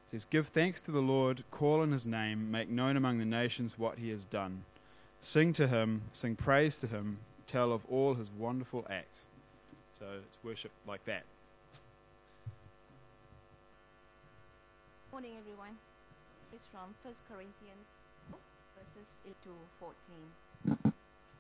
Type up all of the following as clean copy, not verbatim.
It says, "Give thanks to the Lord, call on his name, make known among the nations what he has done. Sing to him, sing praise to him, tell of all his wonderful acts." So it's worship like that. Morning, everyone. It's from 1 Corinthians verses 8 to 14.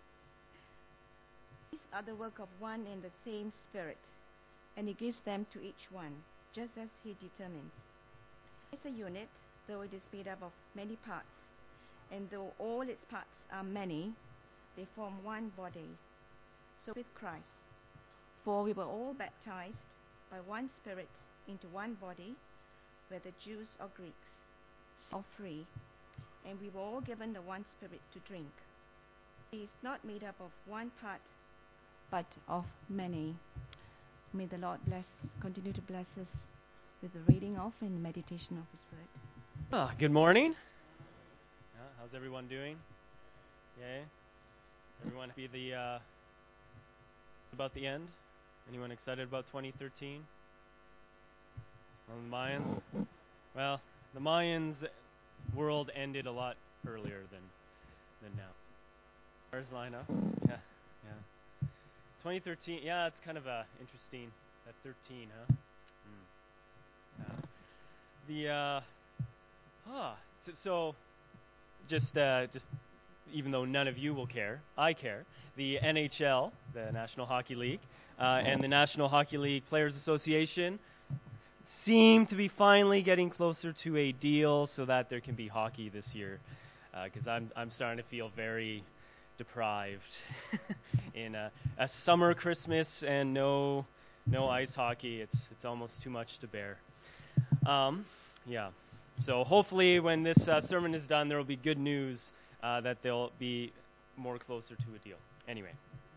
These are the work of one and the same Spirit, and he gives them to each one, just as he determines. It's a unit, though it is made up of many parts, and though all its parts are many, they form one body. So with Christ, for we were all baptized by one Spirit into one body, whether Jews or Greeks, or free, and we were all given the one Spirit to drink. He is not made up of one part, but of many. May the Lord continue to bless us with the reading of and meditation of His Word. Good morning. How's everyone doing? Yay? Everyone happy about the end? Anyone excited about 2013? The Mayans? Well, the Mayans' world ended a lot earlier than now. Ours line up. Yeah. 2013. Yeah, it's kind of interesting. That 13, huh? So just even though none of you will care, I care. The NHL, the National Hockey League, and the National Hockey League Players Association seem to be finally getting closer to a deal so that there can be hockey this year. Because I'm starting to feel very deprived in a summer Christmas and no ice hockey. It's almost too much to bear. Yeah. So hopefully when this sermon is done, there will be good news that they'll be more closer to a deal. Anyway.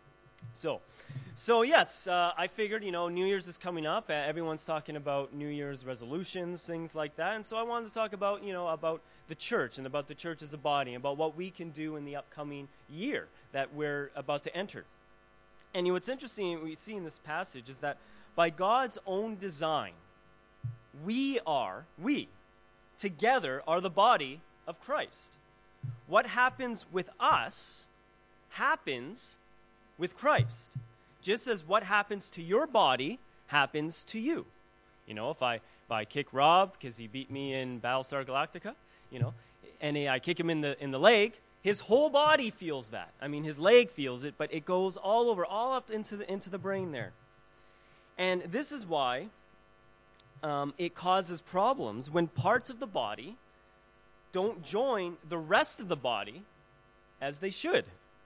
So yes, I figured, New Year's is coming up. Everyone's talking about New Year's resolutions, things like that. And so I wanted to talk about, about the church and about the church as a body, about what we can do in the upcoming year that we're about to enter. And what's interesting we see in this passage is that by God's own design, we together are the body of Christ. What happens with us happens with Christ. Just as what happens to your body happens to you. If I kick Rob because he beat me in Battlestar Galactica, and I kick him in the leg, his whole body feels that. I mean, his leg feels it, but it goes all over, all up into the brain there. And this is why it causes problems when parts of the body don't join the rest of the body as they should.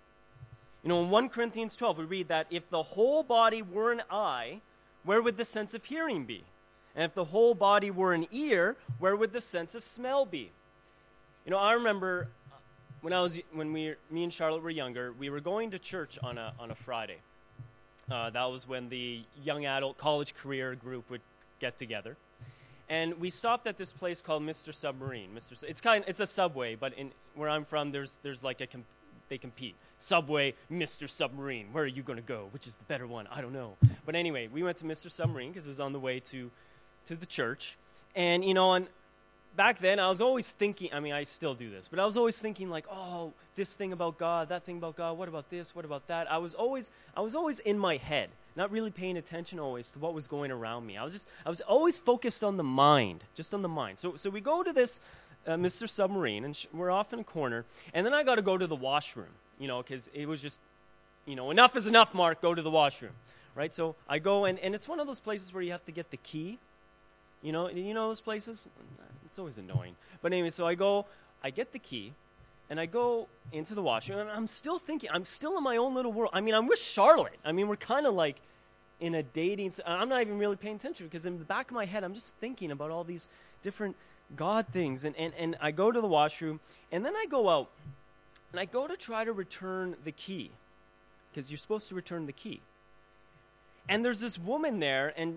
In 1 Corinthians 12, we read that if the whole body were an eye, where would the sense of hearing be? And if the whole body were an ear, where would the sense of smell be? I remember when me and Charlotte were younger, we were going to church on a Friday. That was when the young adult college career group would get together. And we stopped at this place called Mr. Submarine. It's a Subway, but where I'm from, there's like they compete. Subway, Mr. Submarine. Where are you going to go? Which is the better one? I don't know. But anyway, we went to Mr. Submarine because it was on the way to the church. And, and back then I was always thinking, I still do this, but I was always thinking like, oh, this thing about God, that thing about God, what about this, what about that? I was always in my head, not really paying attention always to what was going around me. I was always focused on the mind, just on the mind. So we go to this Mr. Submarine, and we're off in a corner, and then I got to go to the washroom, because it was just, enough is enough, Mark, go to the washroom, right? So I go, and it's one of those places where you have to get the key, you know those places? It's always annoying. But anyway, so I get the key, and I go into the washroom, and I'm still thinking, I'm still in my own little world. I'm with Charlotte. We're kind of like in a dating, I'm not even really paying attention, because in the back of my head, I'm just thinking about all these different God things, and I go to the washroom, and then I go out, and I go to try to return the key, because you're supposed to return the key. And there's this woman there, and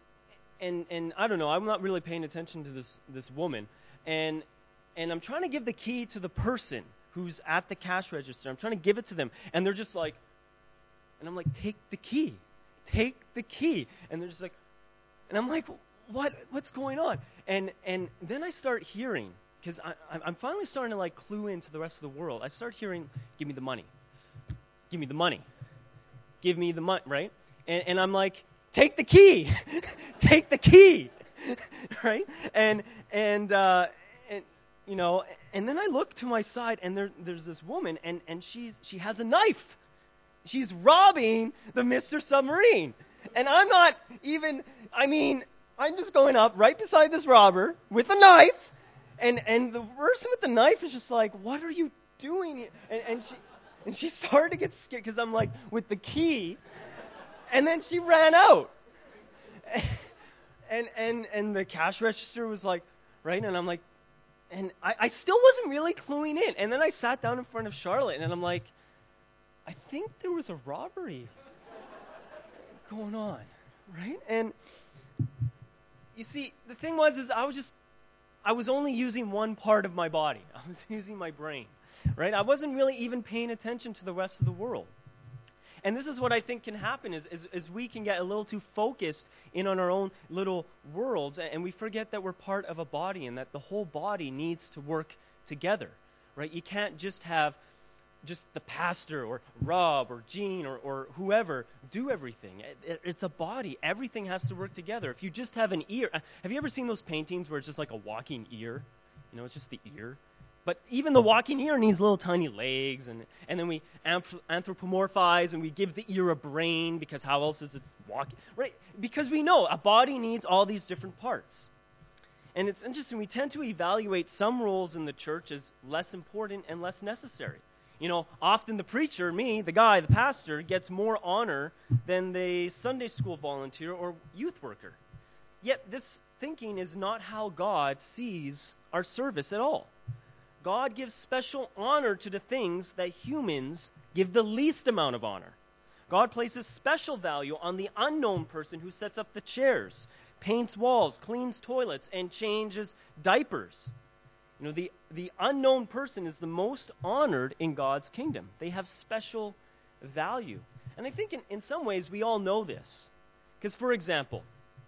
I don't know, I'm not really paying attention to this woman, and I'm trying to give the key to the person who's at the cash register. I'm trying to give it to them, and they're just like, and I'm like, take the key, and they're just like, and I'm like, what's going on? And then I start hearing, because I'm finally starting to like clue into the rest of the world. I start hearing, give me the money. Give me the money. Give me the money, right? And I'm like, take the key. Take the key. Right? And you know, and then I look to my side, and there's this woman, and she has a knife. She's robbing the Mr. Submarine. And I'm not even, I mean, I'm just going up right beside this robber with a knife, and the person with the knife is just like, what are you doing here? And she started to get scared, because I'm like, with the key, and then she ran out. And the cash register was like, right, and I'm like, and I still wasn't really cluing in. And then I sat down in front of Charlotte, and I'm like, I think there was a robbery going on, right? And you see, the thing was I was only using one part of my body. I was using my brain, right? I wasn't really even paying attention to the rest of the world. And this is what I think can happen is we can get a little too focused in on our own little worlds, and we forget that we're part of a body and that the whole body needs to work together, right? You can't just have just the pastor or Rob or Gene or whoever do everything. It's a body. Everything has to work together. If you just have an ear, have you ever seen those paintings where it's just like a walking ear? You know, it's just the ear. But even the walking ear needs little tiny legs, and then we anthropomorphize and we give the ear a brain, because how else is it walking? Right? Because we know a body needs all these different parts. And it's interesting, we tend to evaluate some roles in the church as less important and less necessary. You know, often the preacher, me, the guy, the pastor, gets more honor than the Sunday school volunteer or youth worker. Yet this thinking is not how God sees our service at all. God gives special honor to the things that humans give the least amount of honor. God places special value on the unknown person who sets up the chairs, paints walls, cleans toilets, and changes diapers. You know, the unknown person is the most honored in God's kingdom. They have special value. And I think in some ways we all know this. Because, for example,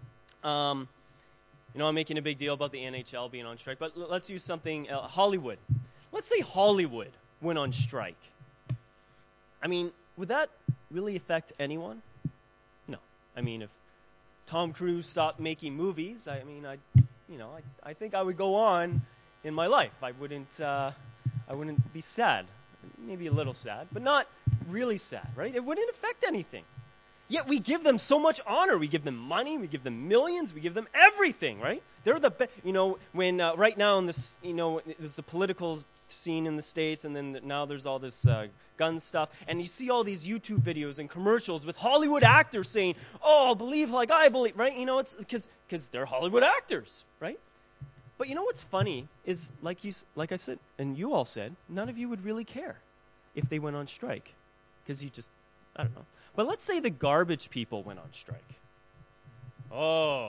you know, I'm making a big deal about the NHL being on strike, but let's use something, Hollywood. Let's say Hollywood went on strike. I mean, would that really affect anyone? No. I mean, if Tom Cruise stopped making movies, I think I would go on in my life. I wouldn't be sad. Maybe a little sad, but not really sad, right? It wouldn't affect anything. Yet we give them so much honor. We give them money. We give them millions. We give them everything, right? They're the best. You know, when right now in this, you know, there's the political scene in the States, and then now there's all this gun stuff, and you see all these YouTube videos and commercials with Hollywood actors saying, "Oh, believe like I believe," right? You know, it's because they're Hollywood actors, right? But you know what's funny is, like I said, and you all said, none of you would really care if they went on strike, because you just, I don't know. But let's say the garbage people went on strike. Oh.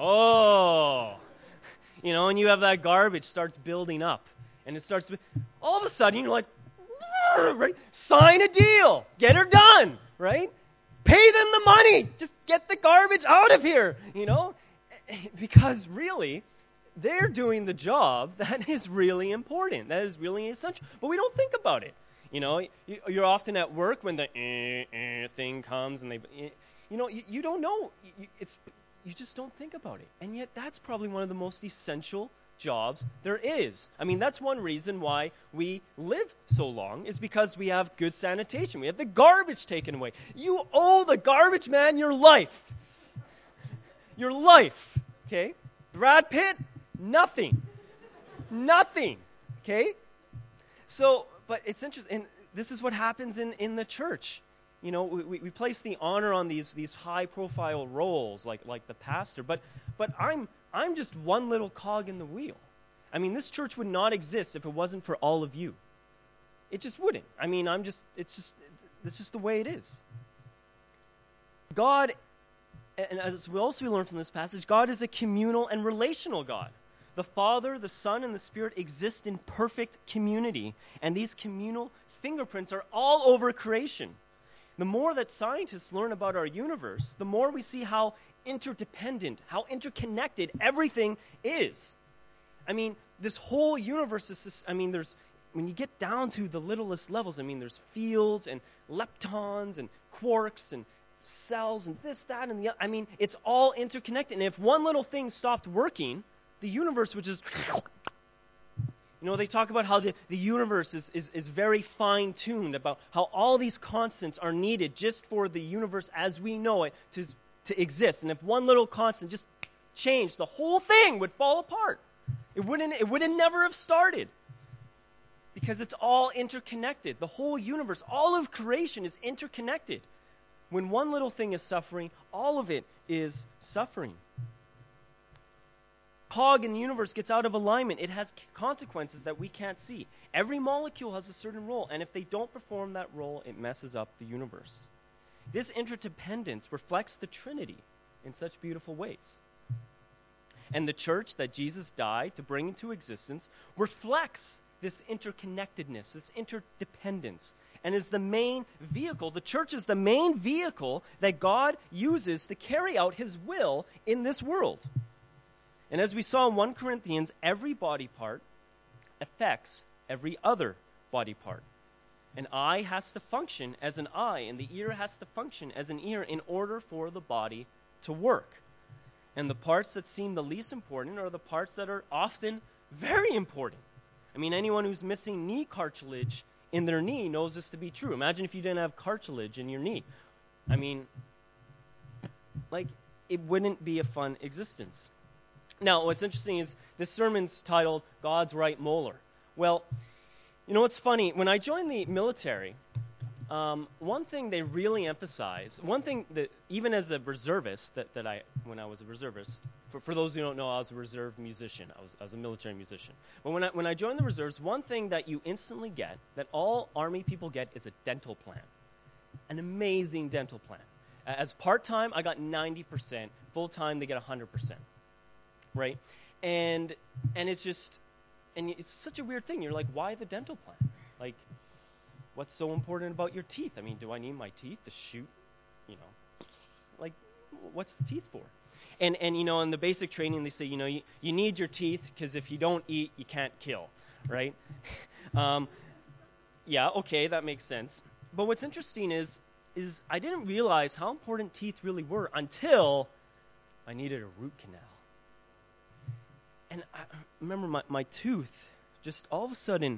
You know, and you have that garbage starts building up. And it starts, all of a sudden, you're like, right? Sign a deal. Get her done, right? Pay them the money. Just get the garbage out of here, you know? Because really, they're doing the job that is really important. That is really essential. But we don't think about it. You know, you're often at work when the thing comes, and you don't know. You just don't think about it. And yet that's probably one of the most essential jobs there is. I mean, that's one reason why we live so long, is because we have good sanitation. We have the garbage taken away. You owe the garbage man your life. Your life, okay? Brad Pitt, nothing. Nothing, okay? So, but it's interesting, and this is what happens in the church. You know, we place the honor on these high-profile roles, like the pastor, but I'm just one little cog in the wheel. I mean, this church would not exist if it wasn't for all of you. It just wouldn't. I mean, it's just the way it is. God, and as we also learn from this passage, God is a communal and relational God. The Father, the Son, and the Spirit exist in perfect community, and these communal fingerprints are all over creation. The more that scientists learn about our universe, the more we see how interdependent, how interconnected everything is. I mean, this whole universe is just, when you get down to the littlest levels, there's fields and leptons and quarks and cells and this, that, and the other. It's all interconnected. And if one little thing stopped working, the universe would just... They talk about how the universe is very fine-tuned, about how all these constants are needed just for the universe as we know it to exist. And if one little constant just changed, the whole thing would fall apart. It would never have started. Because it's all interconnected. The whole universe, all of creation is interconnected. When one little thing is suffering, all of it is suffering. Cog in the universe gets out of alignment. It has consequences that we can't see. Every molecule has a certain role, and if they don't perform that role, it messes up the universe. This interdependence reflects the Trinity in such beautiful ways. And the church that Jesus died to bring into existence reflects this interconnectedness, this interdependence, and is the main vehicle. The church is the main vehicle that God uses to carry out his will in this world. And as we saw in 1 Corinthians, every body part affects every other body part. An eye has to function as an eye, and the ear has to function as an ear in order for the body to work. And the parts that seem the least important are the parts that are often very important. Anyone who's missing knee cartilage in their knee knows this to be true. Imagine if you didn't have cartilage in your knee. It wouldn't be a fun existence. Now, what's interesting is this sermon's titled God's Right Molar. Well, what's funny? When I joined the military, one thing they really emphasize, one thing that even as a reservist, when I was a reservist, for those who don't know, I was a reserve musician. I was a military musician. But when I joined the reserves, one thing that you instantly get, that all Army people get, is a dental plan. An amazing dental plan. As part-time, I got 90%. Full-time, they get 100%. Right? And it's just, and it's such a weird thing. You're like, why the dental plan? What's so important about your teeth? Do I need my teeth to shoot? What's the teeth for? And in the basic training, they say, you need your teeth because if you don't eat, you can't kill, right? Yeah, okay, that makes sense. But what's interesting is I didn't realize how important teeth really were until I needed a root canal. And I remember my tooth, just all of a sudden,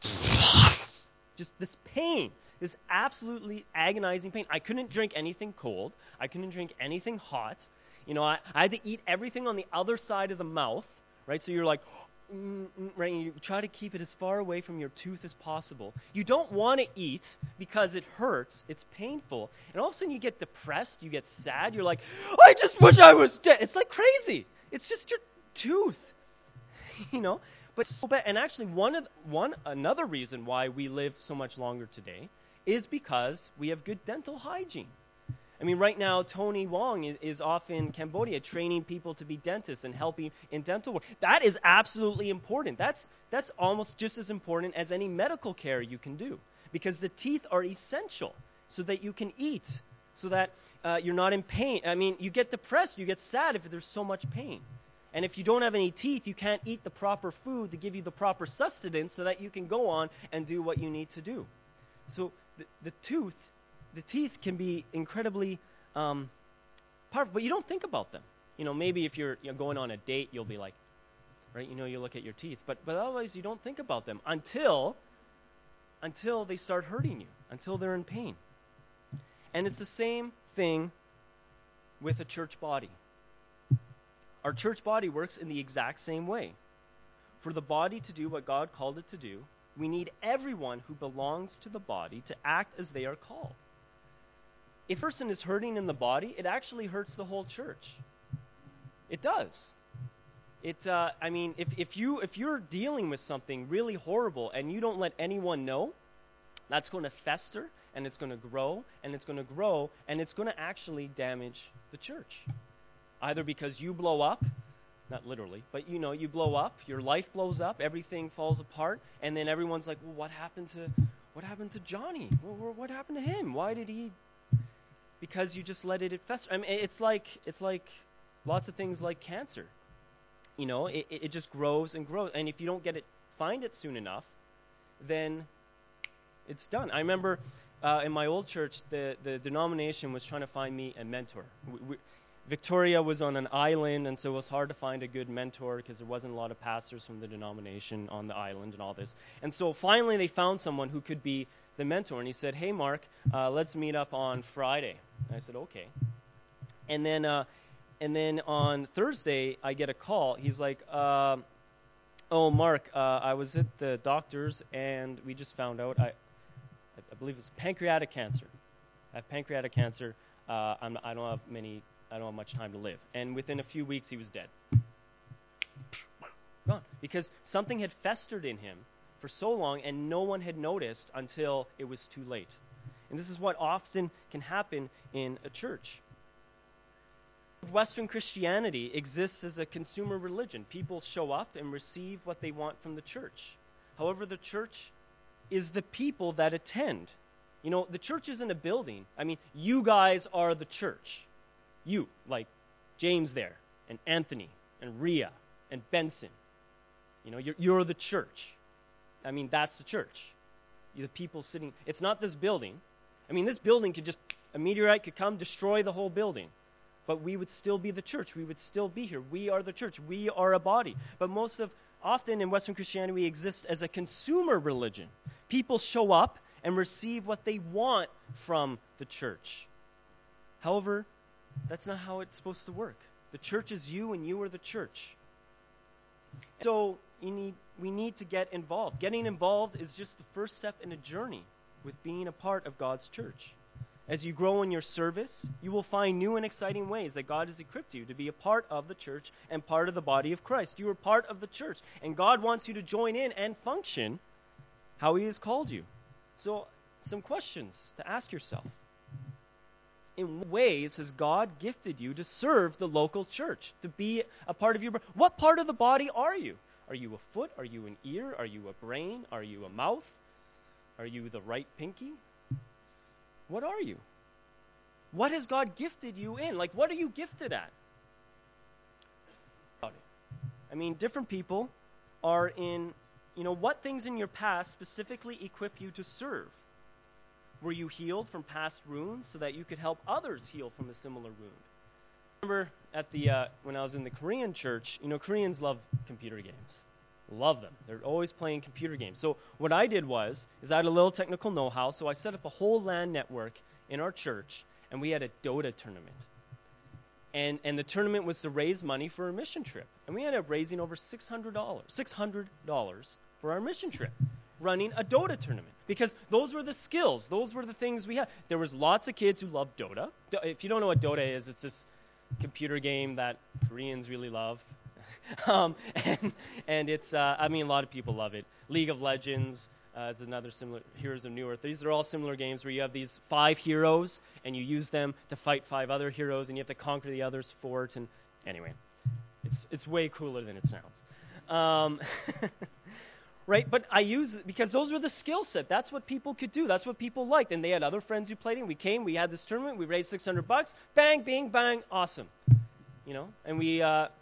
just this pain, this absolutely agonizing pain. I couldn't drink anything cold. I couldn't drink anything hot. I had to eat everything on the other side of the mouth, right? So you're like, right? And you try to keep it as far away from your tooth as possible. You don't want to eat because it hurts. It's painful. And all of a sudden you get depressed. You get sad. You're like, I just wish I was dead. It's like crazy. It's just your tooth, But so bad. And actually, another reason why we live so much longer today is because we have good dental hygiene. Right now, Tony Wong is off in Cambodia training people to be dentists and helping in dental work. That is absolutely important. That's almost just as important as any medical care you can do, because the teeth are essential so that you can eat, so that you're not in pain. You get depressed, you get sad if there's so much pain. And if you don't have any teeth, you can't eat the proper food to give you the proper sustenance so that you can go on and do what you need to do. So the teeth can be incredibly powerful, but you don't think about them. Maybe if you're going on a date, you'll be like, right? You look at your teeth, but otherwise you don't think about them until they start hurting you, until they're in pain. And it's the same thing with a church body. Our church body works in the exact same way. For the body to do what God called it to do, we need everyone who belongs to the body to act as they are called. If a person is hurting in the body, it actually hurts the whole church. It does. If you're dealing with something really horrible and you don't let anyone know, that's going to fester and it's going to grow and it's going to grow and it's going to actually damage the church. Either because you blow up, not literally, but you blow up, your life blows up, everything falls apart, and then everyone's like, well, what happened to Johnny? What happened to him? Why did he? because you just let it fester. I mean, it's like lots of things like cancer. It just grows and grows, and if you don't find it soon enough, then it's done. I remember in my old church, the denomination was trying to find me a mentor. Victoria was on an island, and so it was hard to find a good mentor because there wasn't a lot of pastors from the denomination on the island and all this. And so finally they found someone who could be the mentor, and he said, "Hey, Mark, let's meet up on Friday." And I said, "Okay." And then on Thursday, I get a call. He's like, "Oh, Mark, I was at the doctor's, and we just found out I believe it's pancreatic cancer. I have pancreatic cancer. I don't have much time to live." And within a few weeks, he was dead. Gone. Because something had festered in him for so long, and no one had noticed until it was too late. And this is what often can happen in a church. Western Christianity exists as a consumer religion. People show up and receive what they want from the church. However, the church is the people that attend. The church isn't a building. I mean, you guys are the church. You, like James there, and Anthony, and Rhea, and Benson. You're the church. I mean, that's the church. You're the people sitting. It's not this building. I mean, this building a meteorite could come, destroy the whole building. But we would still be the church. We would still be here. We are the church. We are a body. But often in Western Christianity, we exist as a consumer religion. People show up and receive what they want from the church. However, that's not how it's supposed to work. The church is you, and you are the church. So we need to get involved. Getting involved is just the first step in a journey with being a part of God's church. As you grow in your service, you will find new and exciting ways that God has equipped you to be a part of the church and part of the body of Christ. You are part of the church, and God wants you to join in and function how He has called you. So, some questions to ask yourself. In what ways has God gifted you to serve the local church, to be a part of your... What part of the body are you? Are you a foot? Are you an ear? Are you a brain? Are you a mouth? Are you the right pinky? What are you? What has God gifted you in? Like, what are you gifted at? I mean, different people are in, what things in your past specifically equip you to serve? Were you healed from past wounds so that you could help others heal from a similar wound? I remember when I was in the Korean church, Koreans love computer games. Love them. They're always playing computer games. So what I did I had a little technical know-how, so I set up a whole LAN network in our church, and we had a Dota tournament. And the tournament was to raise money for a mission trip. And we ended up raising over $600 for our mission trip, running a Dota tournament. Because those were the skills. Those were the things we had. There was lots of kids who loved Dota. If you don't know what Dota is, it's this computer game that Koreans really love. And it's, a lot of people love it. League of Legends is another similar, Heroes of New Earth. These are all similar games where you have these 5 heroes, and you use them to fight 5 other heroes, and you have to conquer the other's fort. And anyway, it's way cooler than it sounds. Right? But I use it because those were the skill set. That's what people could do. That's what people liked. And they had other friends who played it. We had this tournament. We raised $600. Bang, bing, bang. Awesome. And we...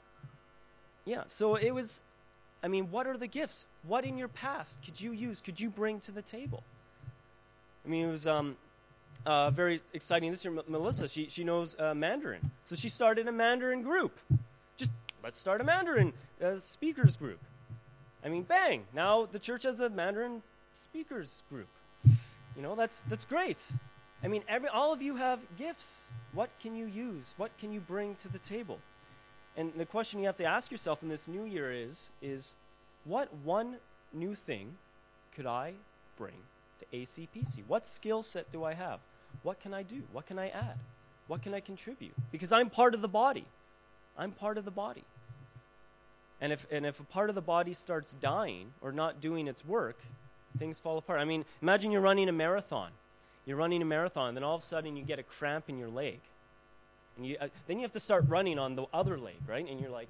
so it was, what are the gifts? What in your past could you use, could you bring to the table? It was very exciting this year. Melissa, she knows Mandarin. So she started a Mandarin group. Let's start a Mandarin speakers group. Bang, now the church has a Mandarin speakers group. That's great. All of you have gifts. What can you use? What can you bring to the table? And the question you have to ask yourself in this new year is what one new thing could I bring to ACPC? What skill set do I have? What can I do? What can I add? What can I contribute? Because I'm part of the body. I'm part of the body. And if a part of the body starts dying or not doing its work, things fall apart. Imagine you're running a marathon. You're running a marathon, and then all of a sudden you get a cramp in your leg. And then you have to start running on the other leg, right? And you're like,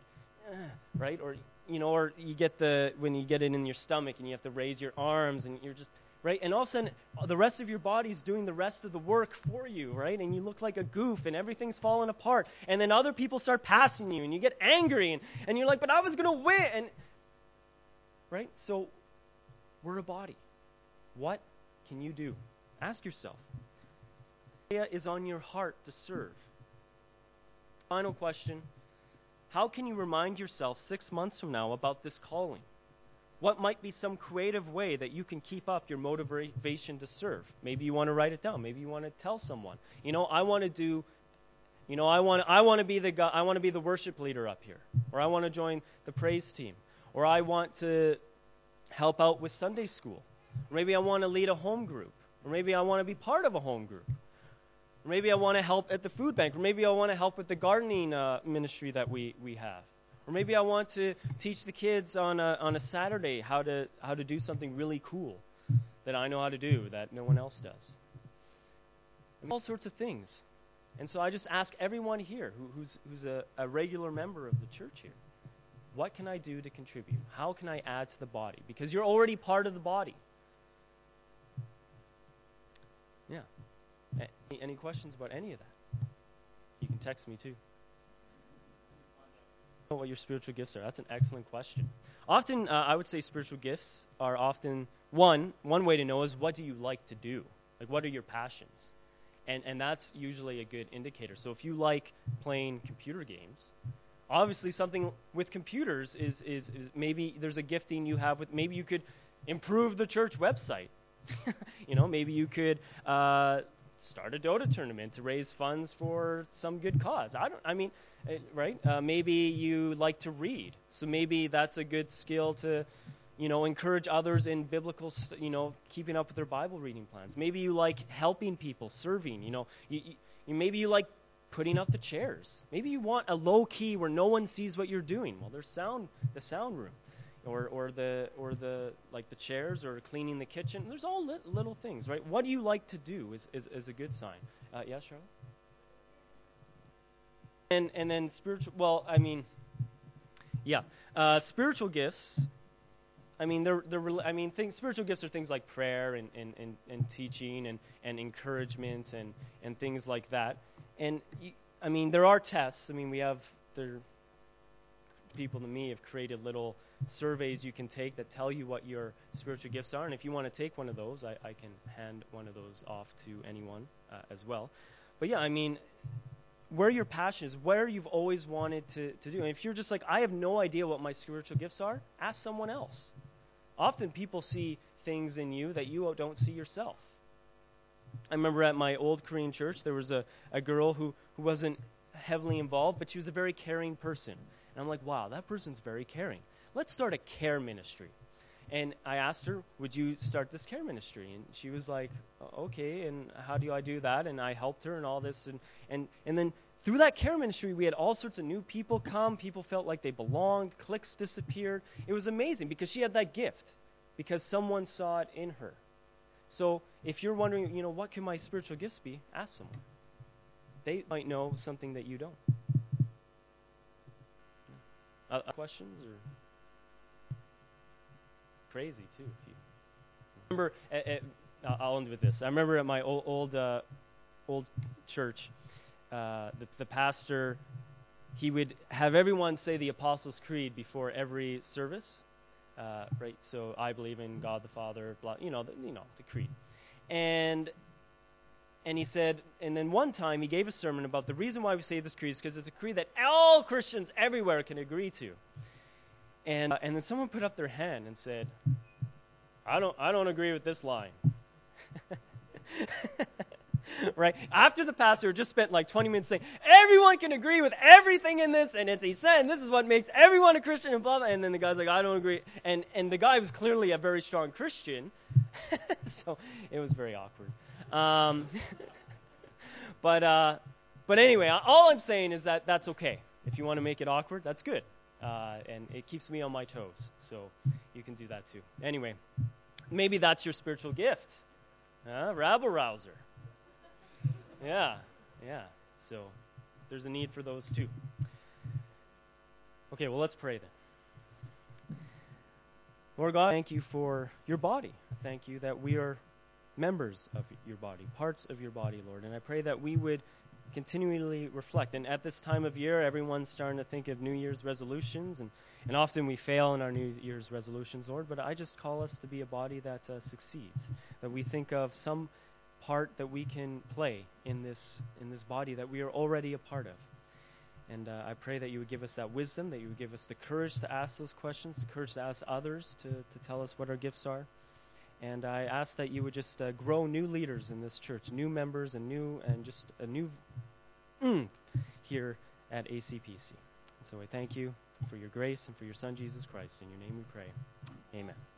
right? Or you get when you get it in your stomach and you have to raise your arms and you're just, right? And all of a sudden, the rest of your body is doing the rest of the work for you, right? And you look like a goof, and everything's falling apart. And then other people start passing you, and you get angry, and you're like, but I was going to win. And, right? So we're a body. What can you do? Ask yourself. What is on your heart to serve? Final question. How can you remind yourself 6 months from now about this calling? What might be some creative way that you can keep up your motivation to serve? Maybe you want to write it down. Maybe you want to tell someone. I want to do, I want to be the guy, I want to be the worship leader up here, or I want to join the praise team, or I want to help out with Sunday school, or maybe I want to lead a home group, or maybe I want to be part of a home group, or maybe I want to help at the food bank, or maybe I want to help with the gardening ministry that we have. Or maybe I want to teach the kids on a Saturday how to do something really cool that I know how to do that no one else does. All sorts of things. And so I just ask everyone here who's a regular member of the church here, what can I do to contribute? How can I add to the body? Because you're already part of the body. Yeah. Any questions about any of that? You can text me too. What your spiritual gifts are. That's an excellent question. Often, I would say spiritual gifts are often, one way to know is what do you like to do? Like, what are your passions? And that's usually a good indicator. So if you like playing computer games, obviously something with computers is maybe there's a gifting you have with, maybe you could improve the church website. Maybe you could start a Dota tournament to raise funds for some good cause. Right? Maybe you like to read, so maybe that's a good skill to, encourage others in biblical, keeping up with their Bible reading plans. Maybe you like helping people, serving. Maybe you like putting up the chairs. Maybe you want a low key where no one sees what you're doing. Well, there's the sound room, or the chairs, or cleaning the kitchen. There's all little things, right? What do you like to do is a good sign. Yeah, Charlotte? And then spiritual, spiritual gifts, spiritual gifts are things like prayer and teaching and encouragement and things like that. And, there are tests. People to me have created little surveys you can take that tell you what your spiritual gifts are. And if you want to take one of those, I can hand one of those off to anyone as well. But yeah, where your passion is, where you've always wanted to do. And if you're just like, I have no idea what my spiritual gifts are, ask someone else. Often people see things in you that you don't see yourself. I remember at my old Korean church, there was a girl who wasn't heavily involved, but she was a very caring person. And I'm like, wow, that person's very caring. Let's start a care ministry. And I asked her, would you start this care ministry? And she was like, okay, and how do I do that? And I helped her and all this. And then through that care ministry, we had all sorts of new people come. People felt like they belonged. Cliques disappeared. It was amazing because she had that gift, because someone saw it in her. So if you're wondering, what can my spiritual gifts be? Ask someone. They might know something that you don't. Questions or? Crazy too. If you remember, I'll end with this. I remember at my old church, the pastor, he would have everyone say the Apostles' Creed before every service, right? So I believe in God the Father, blah, the creed, and he said, and then one time he gave a sermon about the reason why we say this creed is because it's a creed that all Christians everywhere can agree to. And then someone put up their hand and said, I don't agree with this line. Right? After the pastor just spent like 20 minutes saying, everyone can agree with everything in this, and he said, and this is what makes everyone a Christian, and blah, blah, and then the guy's like, I don't agree. And the guy was clearly a very strong Christian, so it was very awkward. But anyway, all I'm saying is that that's okay. If you want to make it awkward, that's good. And it keeps me on my toes, so you can do that too. Anyway, maybe that's your spiritual gift. Rabble-rouser. Yeah. So there's a need for those too. Okay, well, let's pray then. Lord God, thank you for your body. Thank you that we are members of your body, parts of your body, Lord. And I pray that we would continually reflect. And at this time of year, everyone's starting to think of New Year's resolutions, and often we fail in our New Year's resolutions, Lord. But I just call us to be a body that succeeds, that we think of some part that we can play in this body that we are already a part of. And I pray that you would give us that wisdom, that you would give us the courage to ask those questions, the courage to ask others to tell us what our gifts are. And I ask that you would just grow new leaders in this church, new members, and just a new here at ACPC. And so I thank you for your grace and for your Son, Jesus Christ. In your name we pray. Amen.